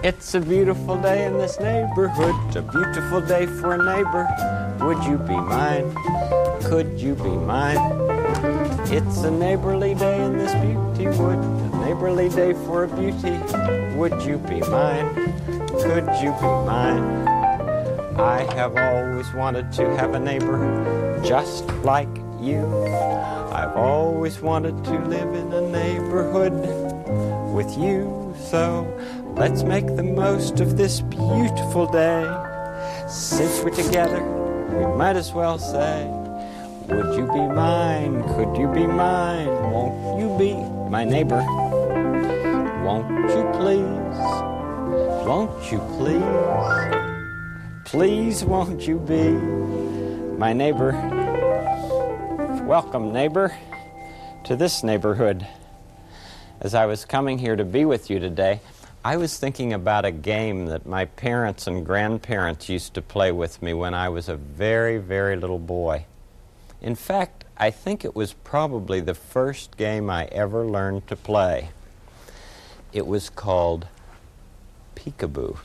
It's a beautiful day in this neighborhood, a beautiful day for a neighbor. Would you be mine? Could you be mine? It's a neighborly day in this beauty wood, a neighborly day for a beauty. Would you be mine? Could you be mine? I have always wanted to have a neighbor just like you. I've always wanted to live in a neighborhood with you. So let's make the most of this beautiful day. Since we're together, we might as well say, would you be mine? Could you be mine? Won't you be my neighbor? Won't you please? Won't you please? Please won't you be my neighbor? Welcome, neighbor, to this neighborhood. As I was coming here to be with you today, I was thinking about a game that my parents and grandparents used to play with me when I was a very, very little boy. In fact, I think it was probably the first game I ever learned to play. It was called peekaboo.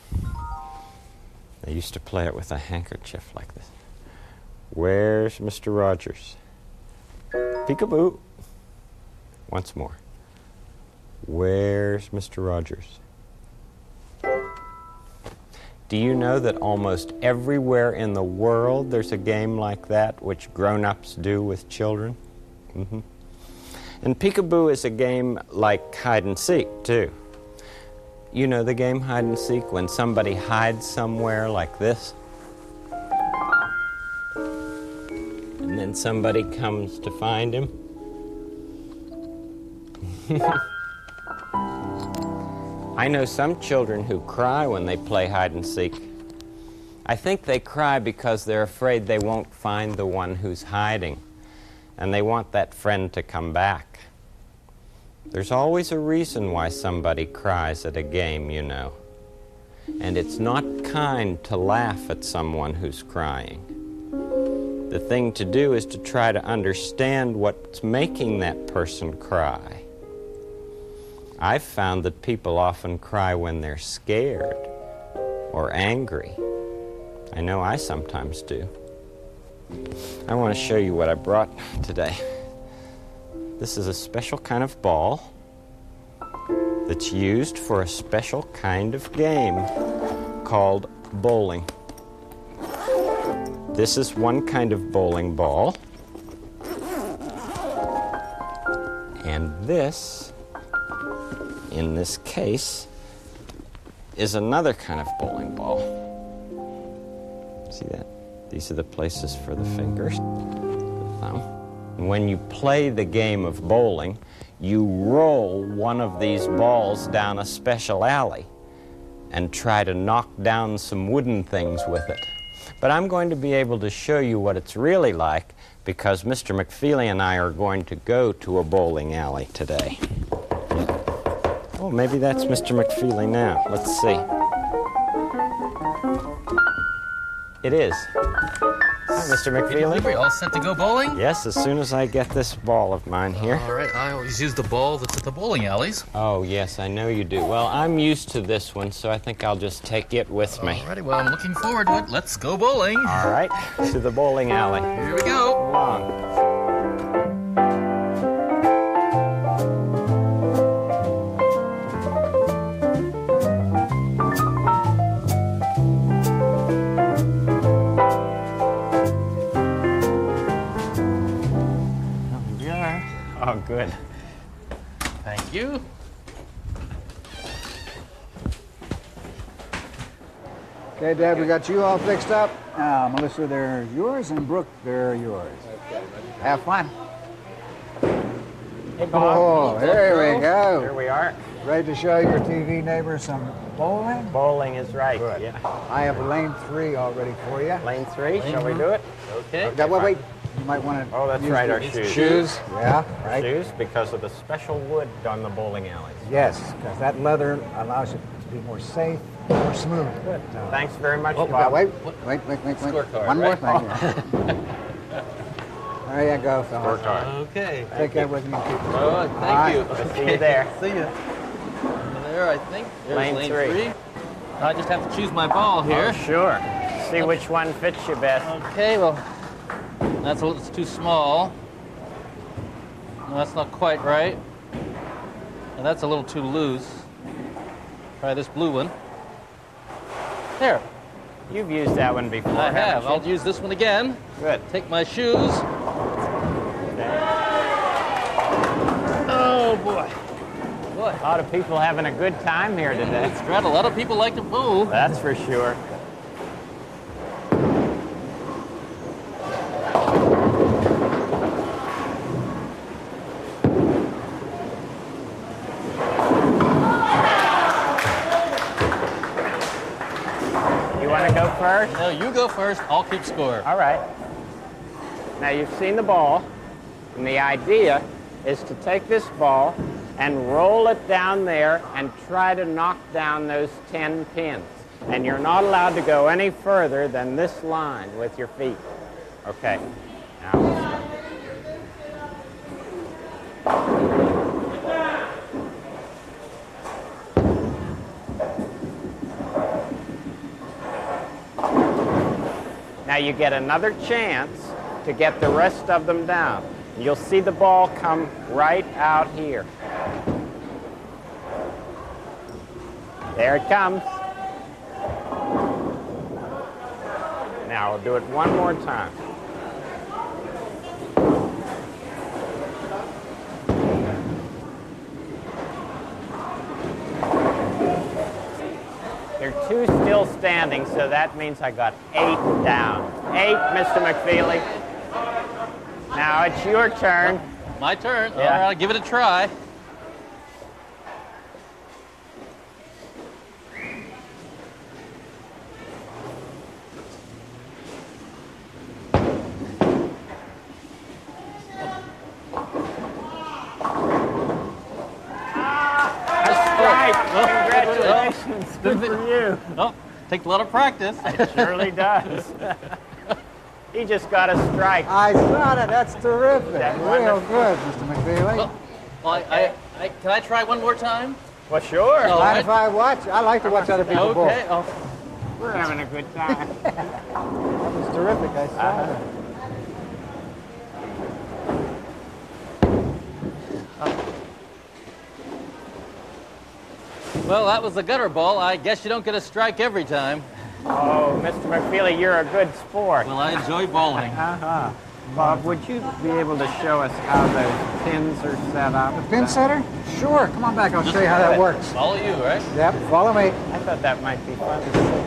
I used to play it with a handkerchief like this. Where's Mr. Rogers? Peekaboo. Once more. Where's Mr. Rogers? Do you know that almost everywhere in the world there's a game like that which grown-ups do with children? Mm-hmm. And peekaboo is a game like hide-and-seek, too. You know the game hide-and-seek, when somebody hides somewhere like this? And then somebody comes to find him? I know some children who cry when they play hide-and-seek. I think they cry because they're afraid they won't find the one who's hiding, and they want that friend to come back. There's always a reason why somebody cries at a game, you know. And it's not kind to laugh at someone who's crying. The thing to do is to try to understand what's making that person cry. I've found that people often cry when they're scared or angry. I know I sometimes do. I want to show you what I brought today. This is a special kind of ball that's used for a special kind of game called bowling. This is one kind of bowling ball. And this, in this case, is another kind of bowling ball. See that? These are the places for the fingers, the thumb. When you play the game of bowling, you roll one of these balls down a special alley and try to knock down some wooden things with it. But I'm going to be able to show you what it's really like because Mr. McFeely and I are going to go to a bowling alley today. Oh, maybe that's Mr. McFeely now. Let's see. It is. Hi, Mr. McFeely. Are we all set to go bowling? Yes, as soon as I get this ball of mine here. All right, I always use the ball that's at the bowling alleys. Oh, yes, I know you do. Well, I'm used to this one, so I think I'll just take it with me. All righty, well, I'm looking forward to it. Let's go bowling. All right, to the bowling alley. Here we go. Come on. Oh, good. Thank you. Okay, Dad, we got you all fixed up. Melissa, they're yours, and Brooke, they're yours. Have fun. Hey, Bob. Oh, here we go. Here we are. Ready to show your TV neighbor some bowling? Bowling is right. Good. Yeah. I have lane 3 all ready for you. Lane 3, shall we do it? Okay. Wait. You might want to. Oh, that's right, our shoes. Shoes, yeah, right. Shoes, because of the special wood on the bowling alleys. Yes, because that leather allows you to be more safe, more smooth. Good. Thanks very much, Oh, Bob. wait. Scorecard, One more right? thing. There you go, fellas. Scorecard. Okay. Take that with you. Oh, All thank you. I'll see you there. See you. there, I think. There's Lane three. I just have to choose my ball here. Oh, sure. See which one fits you best. Okay, well, it's too small. No, that's not quite right. And that's a little too loose. Try this blue one. There. You've used that one before. I have. haven't you? I'll use this one again. Good. Take my shoes. Okay. Oh, boy. Boy. A lot of people having a good time here today. It's great. A lot of people like to bowl. That's for sure. You want to go first? No, you go first. I'll keep score. All right. Now you've seen the ball, and the idea is to take this ball and roll it down there and try to knock down those 10 pins. And you're not allowed to go any further than this line with your feet. Okay. Now we'll start. Now you get another chance to get the rest of them down. You'll see the ball come right out here. There it comes. Now we'll do it one more time. There are 2 still standing, so that means I got 8 down. 8, Mr. McFeely. Now it's your turn. My turn. Yeah. All right, give it a try. Congratulations. Good for you. Oh, takes a lot of practice. It surely does. He just got a strike. I saw that. That's terrific. That's Real wonderful. good, Mr. McFeely. Well, can I try one more time? Well, sure. Oh. Mind if I watch? I like to watch other people bowl. Okay. Oh. We're having a good time. That was terrific. I saw that. Well, that was the gutter ball. I guess you don't get a strike every time. Oh, Mr. McFeely, you're a good sport. Well, I enjoy bowling. Uh-huh. Bob, would you be able to show us how those pins are set up? The pin setter? Sure. Come on back. I'll show you how that works. Follow you, right? Yep. Follow me. I thought that might be fun to see.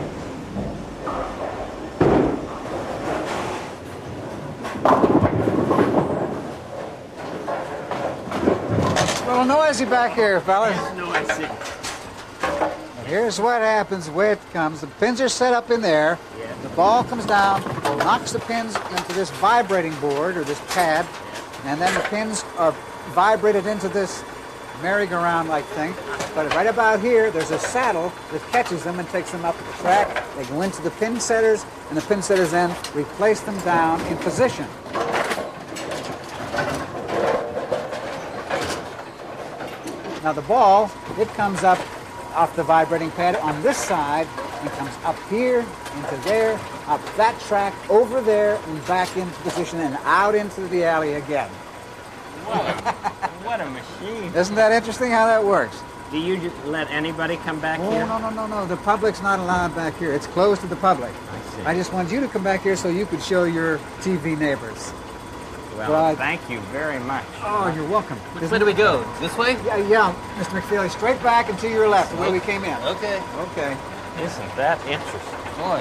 A little noisy back here, fellas. Noisy. Here's what happens, the way it comes. The pins are set up in there. Yeah. The ball comes down, knocks the pins into this vibrating board or this pad, and then the pins are vibrated into this merry-go-round-like thing. But right about here, there's a saddle that catches them and takes them up the track. They go into the pin setters, and the pin setters then replace them down in position. Now the ball, it comes up off the vibrating pad on this side and comes up here, into there, up that track, over there, and back into position and out into the alley again. What a machine. Isn't that interesting how that works? Do you just let anybody come back Oh, here? no. The public's not allowed back here. It's closed to the public. I see. I just wanted you to come back here so you could show your TV neighbors. Well, Right. thank you very much. Oh, you're welcome. Which way do we go? This way? Yeah, Mr. McFeely, straight back and to your left, the way we came in. Okay. Okay. Isn't that interesting? Boy.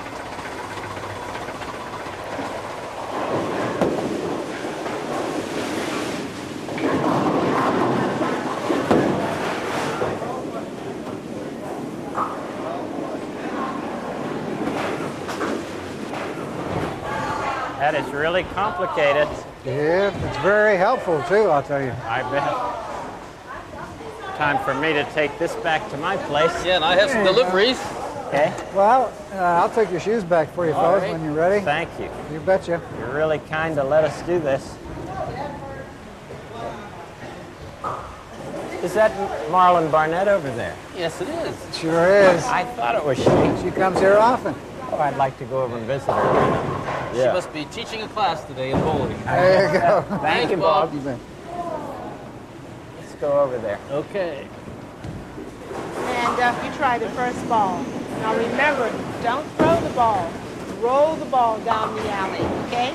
That is really complicated. Yeah, it's very helpful too, I'll tell you. I bet. Time for me to take this back to my place. Yeah, and I have some There you go. deliveries. Okay. Well, I'll take your shoes back for you, All fellas, right. when you're ready. Thank you. You betcha. You're really kind to let us do this. Is that Marlon Barnett over there? Yes, it is. Sure is. I thought it was she. She comes here often. Oh, I'd like to go over and visit her. She must be teaching a class today in bowling. There you go. Thank you, Bob. You bet. Let's go over there. Okay. And you try the first ball. Now remember, don't throw the ball. Roll the ball down the alley, okay?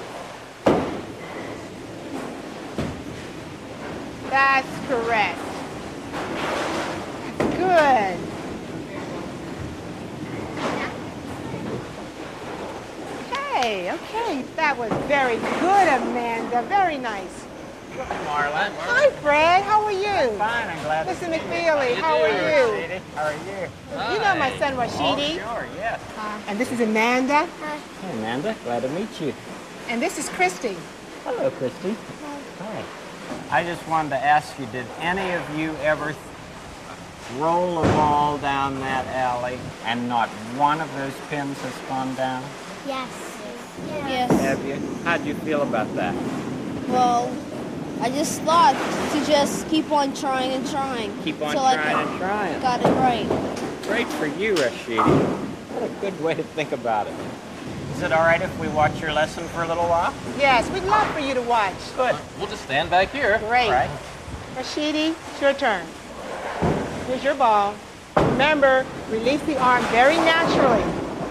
That's correct. That's good. Okay. That was very good, Amanda. Very nice. Marlon. Hi, Fred. How are you? Fine, I'm glad to Mr. see you. McFeely, how are you? How are you? You know my son Rashidi. Oh, sure, yes. And this is Amanda. Hey, Amanda, glad to meet you. And this is Christy. Hello, Christy. Hi. I just wanted to ask you, did any of you ever roll a ball down that alley and not one of those pins has gone down? Yes. Have you? How'd you feel about that? Well, I just thought to just keep on trying and trying. Keep on till trying I and trying. got it right. Great for you, Rashidi. What a good way to think about it. Is it all right if we watch your lesson for a little while? Yes, we'd love for you to watch. Good. We'll just stand back here. Great. All right. Rashidi, it's your turn. Here's your ball. Remember, release the arm very naturally.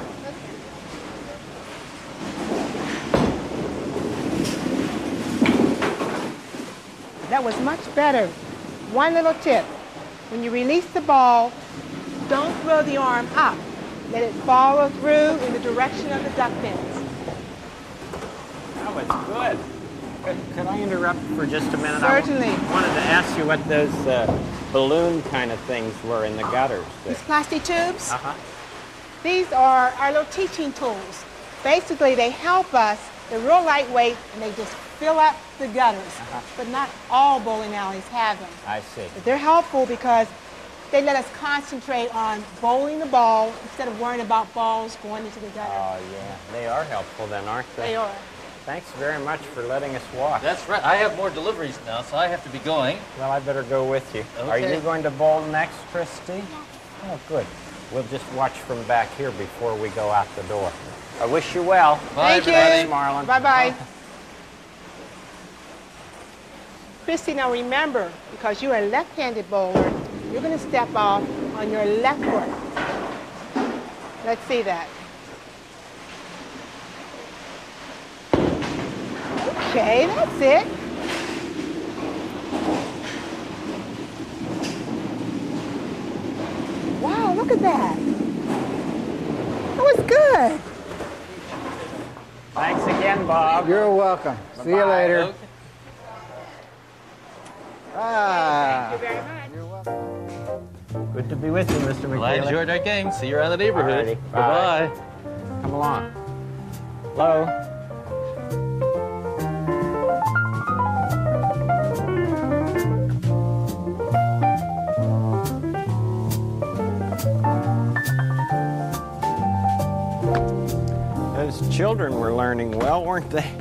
That was much better. One little tip. When you release the ball, don't throw the arm up. Let it follow through in the direction of the duck pins. That was good. Could I interrupt for just a minute? Certainly. I wanted to ask you what those balloon kind of things were in the gutters. These plastic tubes, Uh-huh. these are our little teaching tools. Basically, they help us. They're real lightweight, and they just fill up the gutters. But not all bowling alleys have them. I see. But they're helpful because they let us concentrate on bowling the ball instead of worrying about balls going into the gutter. Oh, yeah. They are helpful then, aren't they? They are. Thanks very much for letting us watch. That's right. I have more deliveries now, so I have to be going. Well, I better go with you. Are Okay. you going to bowl next, Christy? Oh, good. We'll just watch from back here before we go out the door. I wish you well. Bye, Thank you. everybody. Marlon. Bye-bye. Christy, now remember, because you're a left-handed bowler, you're going to step off on your left foot. Let's see that. Okay, that's it. Wow, look at that. That was good. Thanks again, Bob. You're welcome. See you Bye-bye. later. Okay. Ah. Thank you very much. You're welcome. Good to be with you, Mr. Well, I McFeely. enjoyed our game. See you around the neighborhood. Alrighty. Bye-bye. Bye. Come along. Hello. Those children were learning well, weren't they?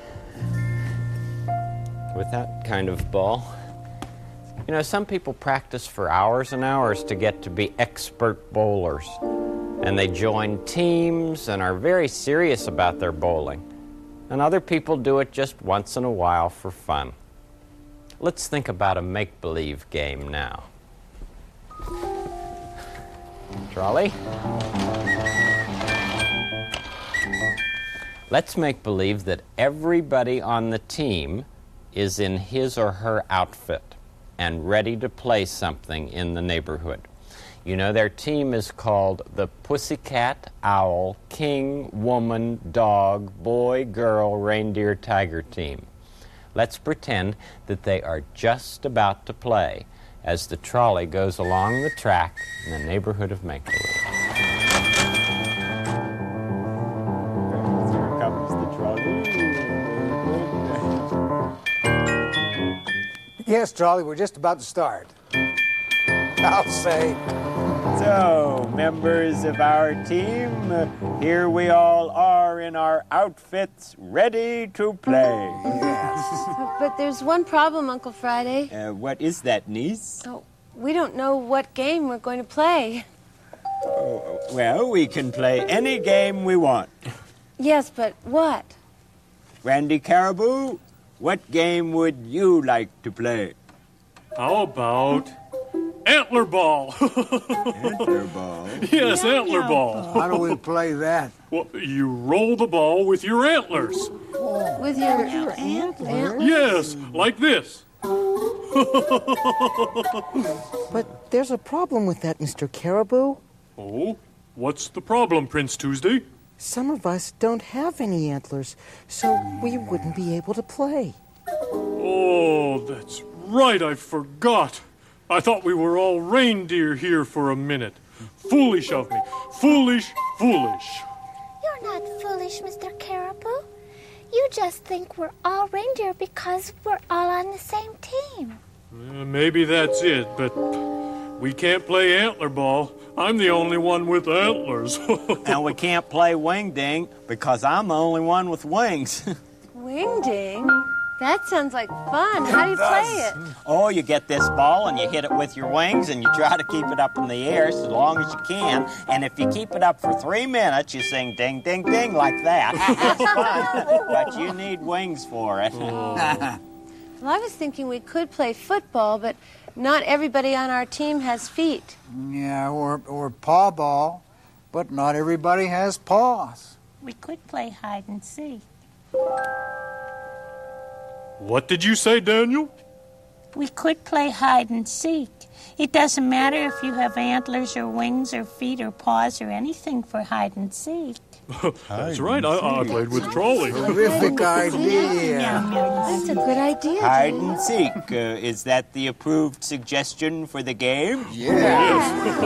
With that kind of ball. You know, some people practice for hours and hours to get to be expert bowlers. And they join teams and are very serious about their bowling. And other people do it just once in a while for fun. Let's think about a make-believe game now. Trolley? Let's make believe that everybody on the team is in his or her outfit and ready to play something in the neighborhood. You know, their team is called the Pussycat, Owl, King, Woman, Dog, Boy, Girl, Reindeer, Tiger team. Let's pretend that they are just about to play as the trolley goes along the track in the neighborhood of make-believe. Here comes the trolley. Yes, Trolley, we're just about to start. I'll say. So, members of our team, here we all are in our outfits, ready to play. Yes. But there's one problem, Uncle Friday. What is that, niece? Oh, we don't know what game we're going to play. Well, we can play any game we want. Yes, but what? Randy Caribou, what game would you like to play? How about Antler Ball? Antler Ball? Yes, Antler Ball. How do we play that? Well, you roll the ball with your antlers. With your antlers? Yes, like this. But there's a problem with that, Mr. Caribou. Oh, what's the problem, Prince Tuesday? Some of us don't have any antlers, so we wouldn't be able to play. Oh, that's right, I forgot. I thought we were all reindeer here for a minute. Foolish of me. Foolish, foolish. You're not foolish, Mr. Caribou. You just think we're all reindeer because we're all on the same team. Maybe that's it, but we can't play Antler Ball. I'm the only one with antlers. And we can't play Wing Ding because I'm the only one with wings. Wing Ding? That sounds like fun. How do you play it? Oh, you get this ball and you hit it with your wings and you try to keep it up in the air as long as you can. And if you keep it up for 3 minutes, you sing ding, ding, ding like that. It's fun, but you need wings for it. Well, I was thinking we could play football, but not everybody on our team has feet. Yeah, or paw ball, but not everybody has paws. We could play hide and seek. What did you say, Daniel? We could play hide and seek. It doesn't matter if you have antlers or wings or feet or paws or anything for hide and seek. That's right. I played with Trolley. Terrific idea. That's a good idea. Hide and seek. Is that the approved suggestion for the game? Yes.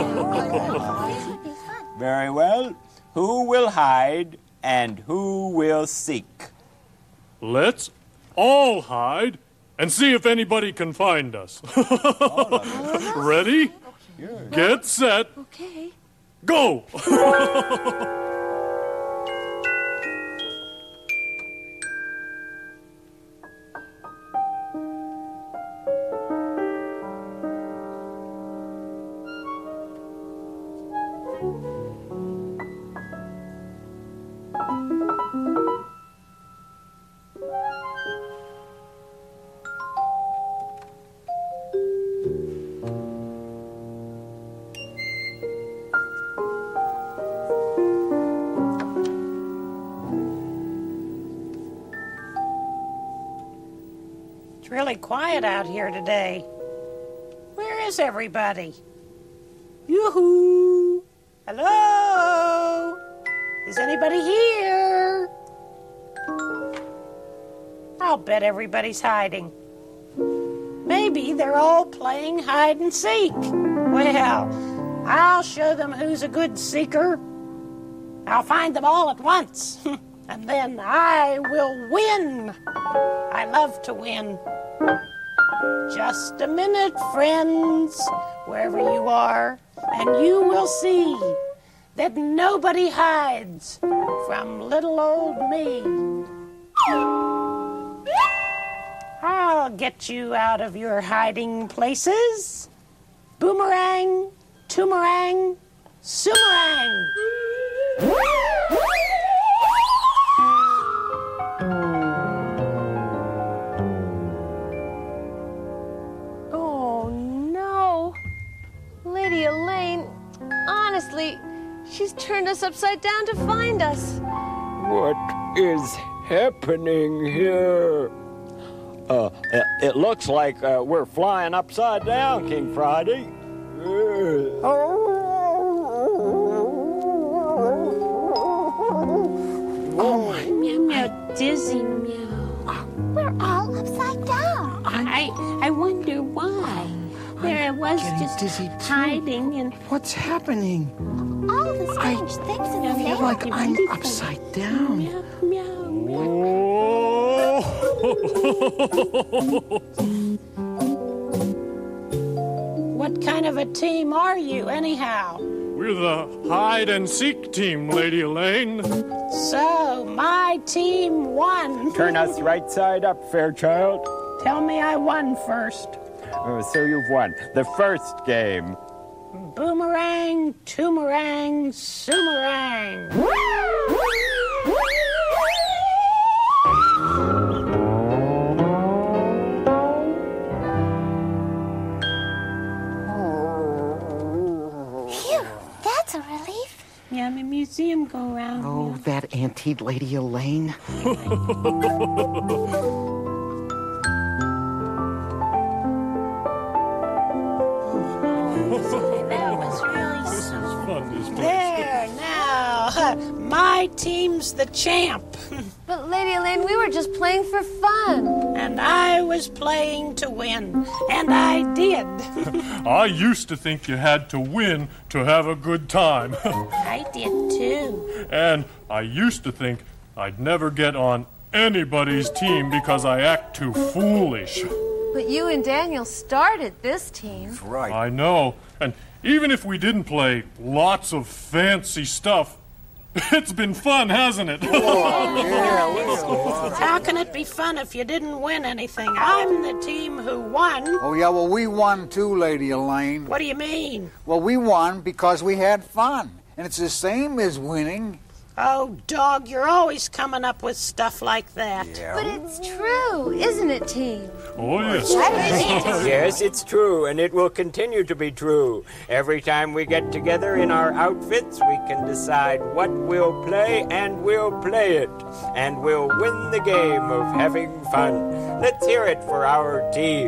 Very well. Who will hide and who will seek? Let's all hide and see if anybody can find us. Ready? Get set. Okay. Go! It's really quiet out here today. Where is everybody? Yoo-hoo! Hello? Is anybody here? I'll bet everybody's hiding. Maybe they're all playing hide and seek. Well, I'll show them who's a good seeker. I'll find them all at once, and then I will win. I love to win. Just a minute, friends, wherever you are, and you will see that nobody hides from little old me. I'll get you out of your hiding places. Boomerang, toomerang, soomerang. Oh, no. Lady Elaine, honestly, she's turned us upside down to find us. What is happening here? It looks like we're flying upside down, King Friday. Oh, meow, meow, dizzy, meow. We're all upside down. I wonder why. There I was just dizzy too. hiding and... What's happening? All the strange things in the I feel like I'm upside down. Meow, meow, meow. What kind of a team are you, anyhow? We're the hide and seek team, Lady Elaine. So, my team won. Turn us right side up, Fairchild. Tell me I won first. So you've won the first game. Boomerang, toomerang, soomerang. Phew, that's a relief. Yeah, I'm a museum go round. Oh, that antique Lady Elaine. That was really something. There, now, my team's the champ. But, Lady Elaine, we were just playing for fun. And I was playing to win. And I did. I used to think you had to win to have a good time. I did too. And I used to think I'd never get on anybody's team because I act too foolish. But you and Daniel started this team. Right. I know. And even if we didn't play lots of fancy stuff, it's been fun, hasn't it? How can it be fun if you didn't win anything? I'm the team who won. Oh, yeah, well, we won too, Lady Elaine. What do you mean? Well, we won because we had fun. And it's the same as winning. Oh, dog, you're always coming up with stuff like that. Yeah. But it's true, isn't it, team? Oh, yes. Yes, it's true, and it will continue to be true. Every time we get together in our outfits, we can decide what we'll play, and we'll play it. And we'll win the game of having fun. Let's hear it for our team.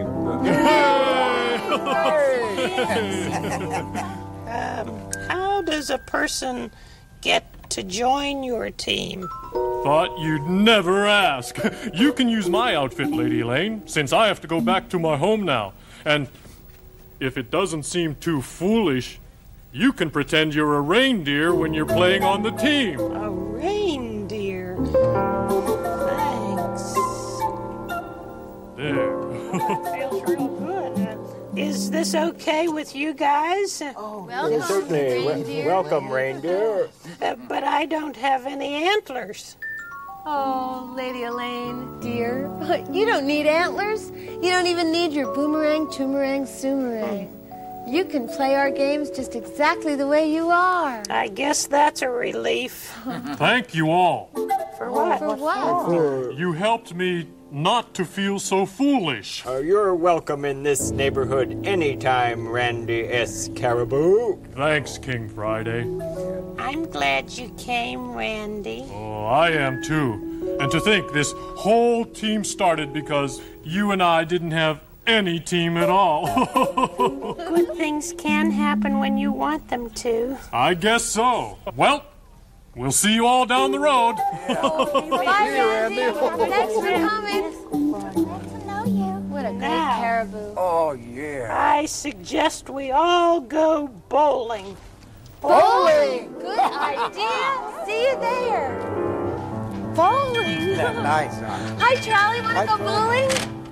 How does a person get to join your team? Thought you'd never ask. You can use my outfit, Lady Elaine, since I have to go back to my home now. And if it doesn't seem too foolish, you can pretend you're a reindeer when you're playing on the team. A reindeer. Thanks. There. Feels real good. Is this okay with you guys? Welcome, Certainly. reindeer. Welcome, reindeer. But I don't have any antlers. Oh, Lady Elaine, dear. You don't need antlers. You don't even need your boomerang, toomerang, soomerang. You can play our games just exactly the way you are. I guess that's a relief. Thank you all. For what? For what? You helped me not to feel so foolish. You're welcome in this neighborhood anytime, Randy S. Caribou. Thanks, King Friday. I'm glad you came, Randy. Oh, I am too. And to think this whole team started because you and I didn't have any team at all. Good things can happen when you want them to. I guess so. Well, we'll see you all down the road. Bye, Randy. Thanks for coming. Nice to know you. What a great Now. caribou. Oh, yeah. I suggest we all go bowling. Bowling! Good idea. See you there. Bowling. That's nice, huh? Hi, Charlie. Want to go bowling?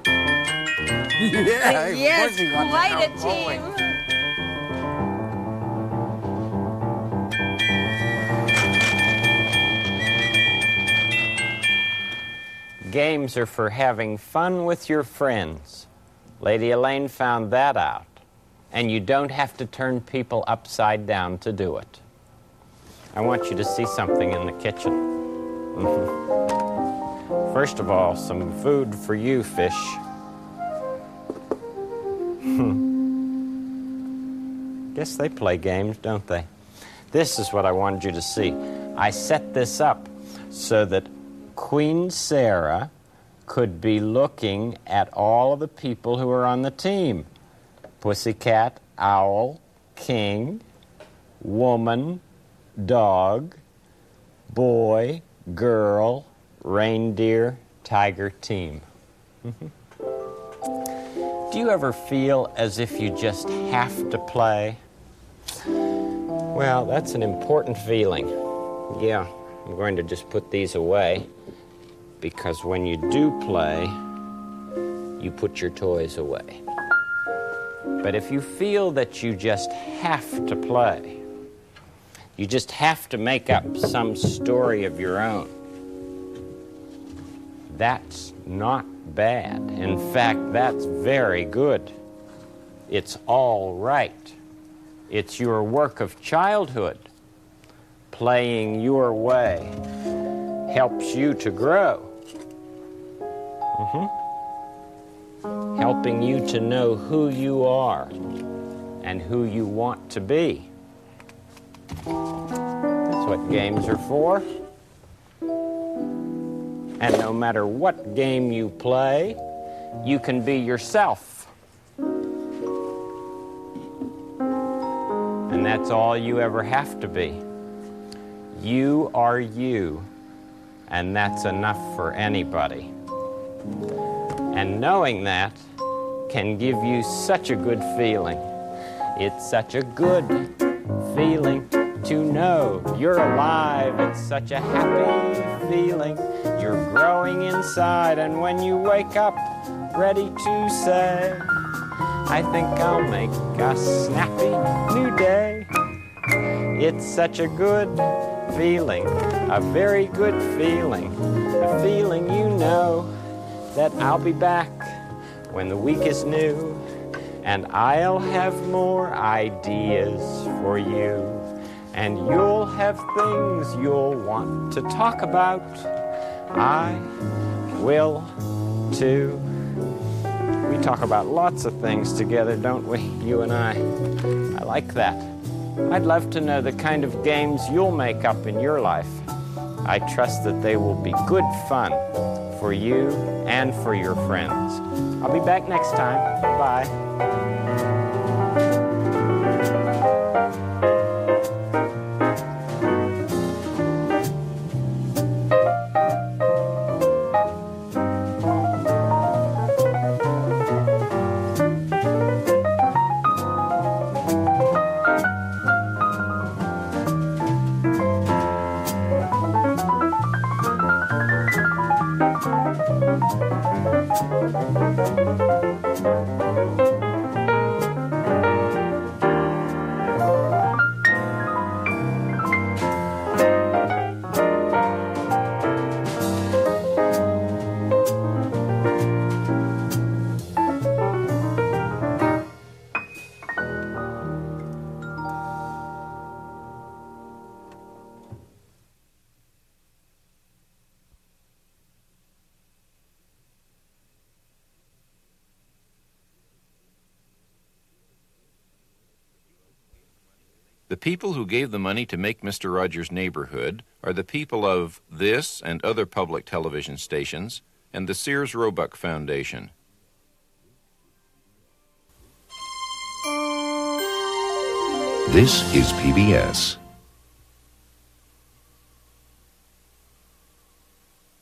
Yeah, of Yes, course he wants to quite go a bowling. team. Games are for having fun with your friends. Lady Elaine found that out. And you don't have to turn people upside down to do it. I want you to see something in the kitchen. First of all, some food for you, fish. Guess they play games, don't they? This is what I wanted you to see. I set this up so that Queen Sarah could be looking at all of the people who are on the team. Pussycat, owl, king, woman, dog, boy, girl, reindeer, tiger, team. Do you ever feel as if you just have to play? Well, that's an important feeling. Yeah, I'm going to just put these away because when you do play, you put your toys away. But if you feel that you just have to play, you just have to make up some story of your own, that's not bad. In fact, that's very good. It's all right. It's your work of childhood. Playing your way helps you to grow. Helping you to know who you are and who you want to be. That's what games are for. And no matter what game you play, you can be yourself. And that's all you ever have to be. You are you, and that's enough for anybody. And knowing that can give you such a good feeling. It's such a good feeling to know you're alive. It's such a happy feeling. You're growing inside, and when you wake up ready to say, I think I'll make a snappy new day. It's such a good feeling, a very good feeling, a feeling you know that I'll be back when the week is new, and I'll have more ideas for you, and you'll have things you'll want to talk about. I will too. We talk about lots of things together, don't we, you and I? I like that. I'd love to know the kind of games you'll make up in your life. I trust that they will be good fun for you and for your friends. I'll be back next time. Bye. The people who gave the money to make Mr. Rogers' Neighborhood are the people of this and other public television stations and the Sears Roebuck Foundation. This is PBS.